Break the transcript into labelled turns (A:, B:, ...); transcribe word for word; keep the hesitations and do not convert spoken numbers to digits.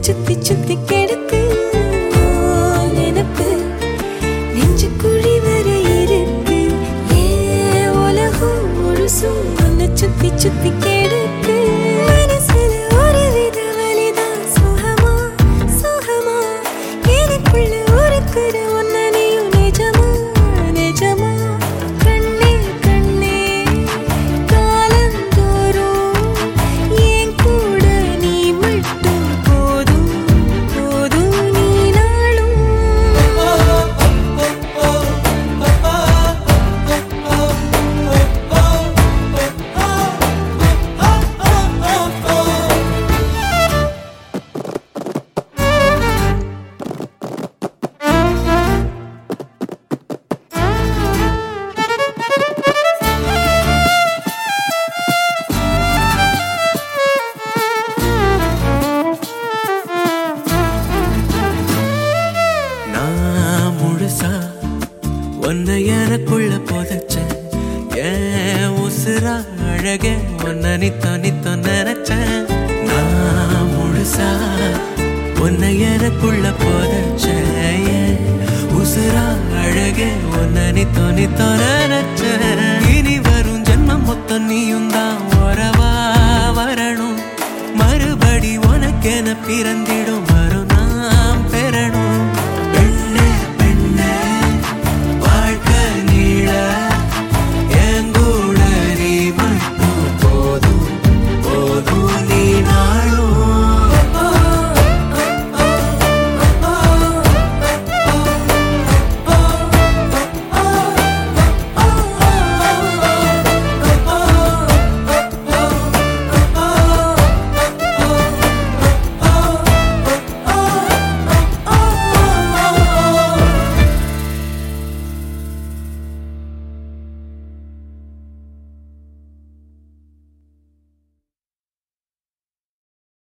A: சுத்தி சுத்தி கிடக்கு நினப்பு நெஞ்சு குழி வர இருக்கு ஏ உலகம் முழுசும் உன்னை சுத்தி சுத்தி கிடக்கு மனசுல ஒரு வித வலிதான் சுகமா சுகமா எனக்குள்ள ஒருக்குற உன்னை நீயும் நிஜமா நிஜமா கண்ணே கண்ணே காலந்தோறும் என் கூட நீ மட்டும் போதும் போதும் நீ நாளும்
B: நான் முழுசா உன்னை எனக்குள்ள புதைச்சேன் ஏன் உசுரா அழகே உன்னை நித்தோ நித்தோ நினைச்சேன் நான் முழுசா உன்னை எனக்குள்ள புதைச்சேன் ஏன் உசுரா அழகே உன்னை நித்தோ நித்தோ நினைச்சேன் இனி வரும் ஜென்மம் மொத்தம் நீயும் தான் உறவா வரணும் மறுபடி உனக்கென பிறந்திடும்